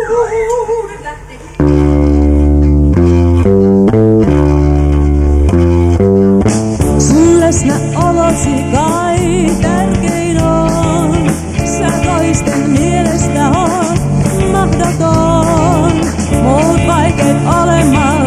Sun läsnäolosi kai tärkein on. Sä toisten mielestä on mahdoton. Muut vaikeet ole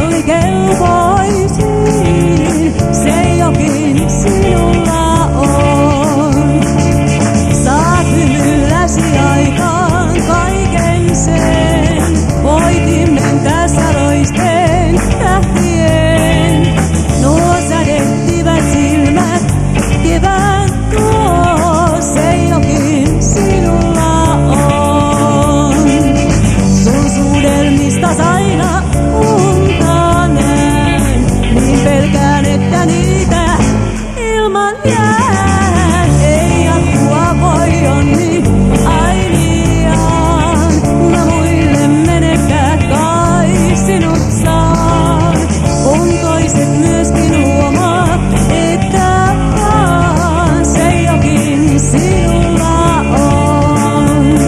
mallikelpoisiin. Se jokin sinulla on. Saat hymylläsi aikaan kaiken sen. Voitimme tässä loisteen lähtien. Nuo sädettivät silmät kevään tuo. Se jokin sinulla on. Sun suudelmistas aina unta näen. Niin pelkään, että niitä ilman jään. Ei jatkua voi onni ainiaan. Mä muille menekää kai sinut saan. Kun toiset myöskin huomaa, että vaan se jokin sinulla on.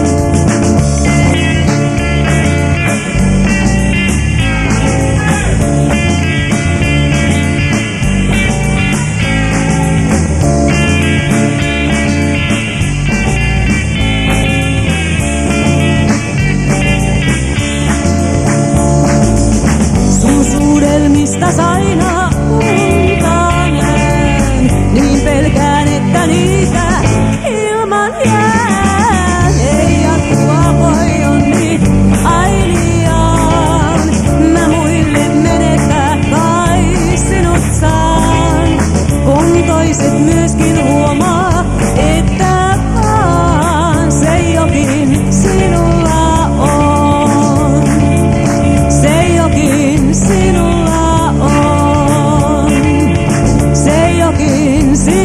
Sun suudelmistas aina unta näen. Niin pelkään, että niitä ilman jään. Ei jatkua voi onni ainiaan. Mä muille menetää kai sinut saan. Kun toiset myöskin huomaa, että vaan se jokin sinulla on. Se jokin sinulla on. Se jokin sinulla on.